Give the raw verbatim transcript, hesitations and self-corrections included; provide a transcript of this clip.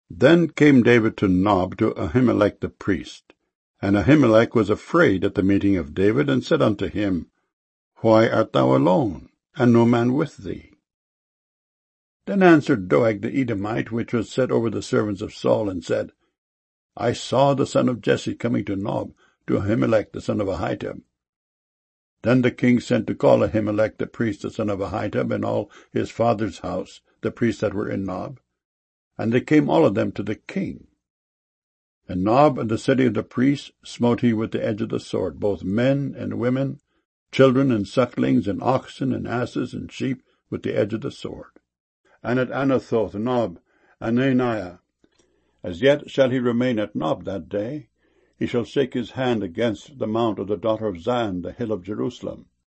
Then came David to Nob to Ahimelech the priest. And Ahimelech was afraid at the meeting of David, and said unto him, Why art thou alone, and no man with thee? Then answered Doeg the Edomite, which was set over the servants of Saul, and said, I saw the son of Jesse coming to Nob, to Ahimelech the son of Ahitub. Then the king sent to call Ahimelech the priest, the son of Ahitub, and all his father's house, the priests that were in Nob. And they came all of them to the king. And Nob and the city of the priests smote he with the edge of the sword, both men and women, children and sucklings, and oxen and asses and sheep, with the edge of the sword. And at Anathoth, Nob, and Ananiah, as yet shall he remain at Nob that day. He shall shake his hand against the mount of the daughter of Zion, the hill of Jerusalem.